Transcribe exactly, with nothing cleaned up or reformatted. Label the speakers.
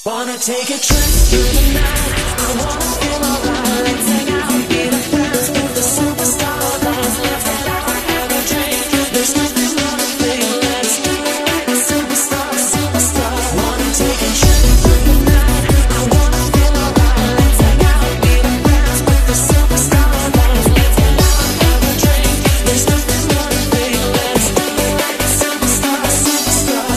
Speaker 1: Wanna take a trip through the night. I wanna feel alright. Let's hang out, be the friends with the superstar dance. Let's get out, have a drink. There's nothing more to feel. Let's do it like a superstar, superstar. Wanna take a trip through the night. I wanna feel alright. Let's hang out, be the friends with the superstar dance. Let's get out, have a drink. There's nothing more to feel. Let's do it like a superstar, superstar.